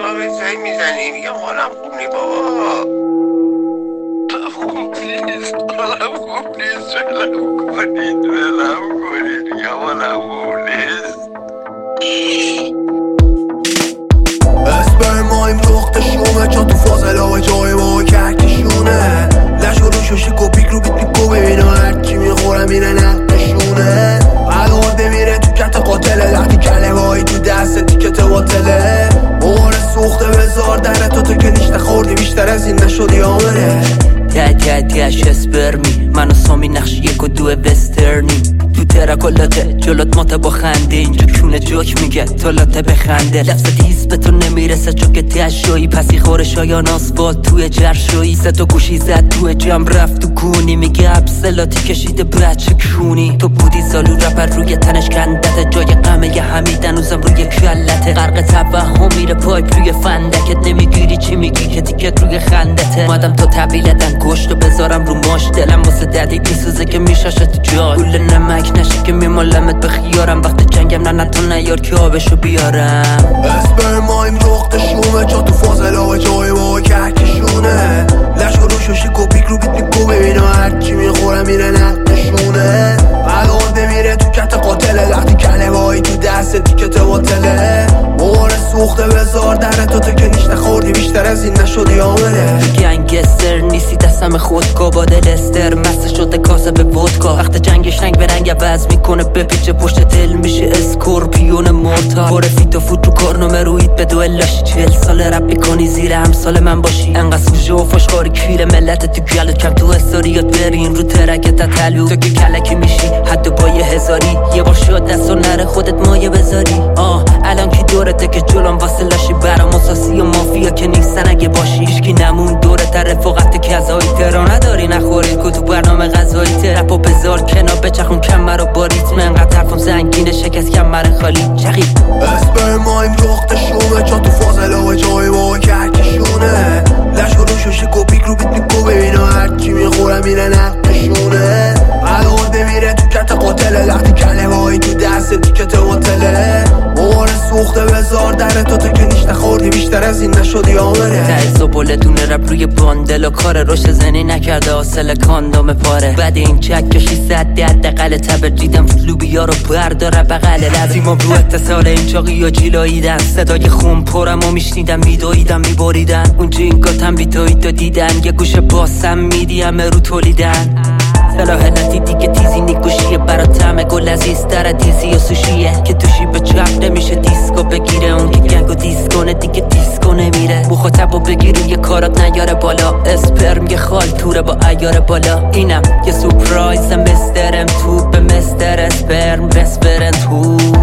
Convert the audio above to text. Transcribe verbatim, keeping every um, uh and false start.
به زنگ میزنی میگم حالم خوب نی بابا، خوب نیست، حالم خوب نیست، ولم کنید ولم کنید میگم حالم خوب نیست. اسپرم مایم دختشونه چون تو فاصله و جای ما کهکشونه لش و روش و شک و پیک رو بیت میکو ببینم هرچی میخورم میره نقدشونه الان بمیره تو کت قاتله لختی کلمه هایی تو دست تیکت باطله مهار سوخته بزار دره تا تو که نیشته خوردی بیشتر از این نشدی آمنه ته ته تهش اسپرمی منو سامی نقش یک و دو وسترنی تو ترکلاته جلوت ماته با خنده اینجا کونه جوک میگه تا لاته بخنده لفظت هیست به تو نمیرسه چون که تهش شویی پسی خور شایان آسفالت توی جرشویی سه تا گوشی زد توی جمع رفت تو گونی میگه ابسلاتی کشیده بچه کونی تو بودی سالو رپر روی تنش کندت جای قمه ی حمید هنوزم روی کلته غرق توهم میره پایپ روی فندکت نمیگیری چی میگی که تیکت روی خندته مادم تو طبیلتن گشتو بذارم رو ماش دلم واسه ددی میسوزه که میشاشه تو جا گل نمک نشه که میمالمت به خیارم وقت جنگم نه تو نیار که آبشو بیارم اسپرم مایم دختشونه چون تو فاصله و جای ما کهکشونه لش و روش و شک و پیک رو بیت میکو ببینم هرچی میخورم میره نقدشونه الان بمیره تو کت قاتله لختی کلمه هایی تو دست تیکت باطله مهار سوخته بزار دره تا تو که نیشته خوردی بیشتر از این نشدی آمنه گنگستر نیستی دستم خودکا با دلستر مست شده کاسه به ودکا وقت جنگش رنگ به رنگ عوض میکنه بپیچه پشت دل میشه اسکورپیون مرتال باره فیت و فوت رو کارنامه رویت به دوئل لاشی چهل سال رپ میکنی زیر همسال من باشی انقدر سوژه و فشخاری کیل ملت تو گلت کم تو استوریات برین رو ترکت تلو تو که کلکی میشی حتی با یه هزاری یه بار شد دست و نره خودت مایه بذاری آه الان کی دورته که جلوم واسه لاشی برام اساسی و مافیا که نیستن اگه باشی هیچکی نمون دورت رفاقت که از هایی ترا نداری نخورید که تو برنامه غذایی ترپ و بذار کنار بچخون کمر رو با ریتم انقدر حرفم زنگینه شکست کمر خالی چقی اسپرم مایم دختشونه چون تو فاصله و جای ما کهکشونه لش و روش و شک و پیک رو بیت میکو ببینم هرچی میخورم میره نقدشونه الان بمیره تو کت قاتله لختی کلمه هایی تو دست تیکت باطله مهار سوخته بزار دره تا تو که نیشته خوردی بیشتر از این نشدی آمنه تایز و بلدونه رب روی باندل و کار روش زنی نکرده حاصل کاندام پاره بعد این چک کشی صد دقل تبر دیدم فلوبیا رو برداره بغل لازیما رو اتصال این چاقی و جیلاییدن صدای خون پرم و میشنیدم میدویدم میبریدن اون جینگاتم بیتوید و دیدن یه گوش باسم میدی همه رو تولیدن صلاحیتی دیگه تیزی نیگوشیه برا طعم گل عزیز در دیزی و سوشیه که توشی به چپ نمیشه دیسکو بگیره اون که گنگو دیسکونه دیگه دیسکو نمیره مخاطبو بگیری یه کارات نیاره بالا اسپرم یه خال توره با عیار بالا اینم یه سورپرایز مسترم تو به مستر اسپرم بسپرن تو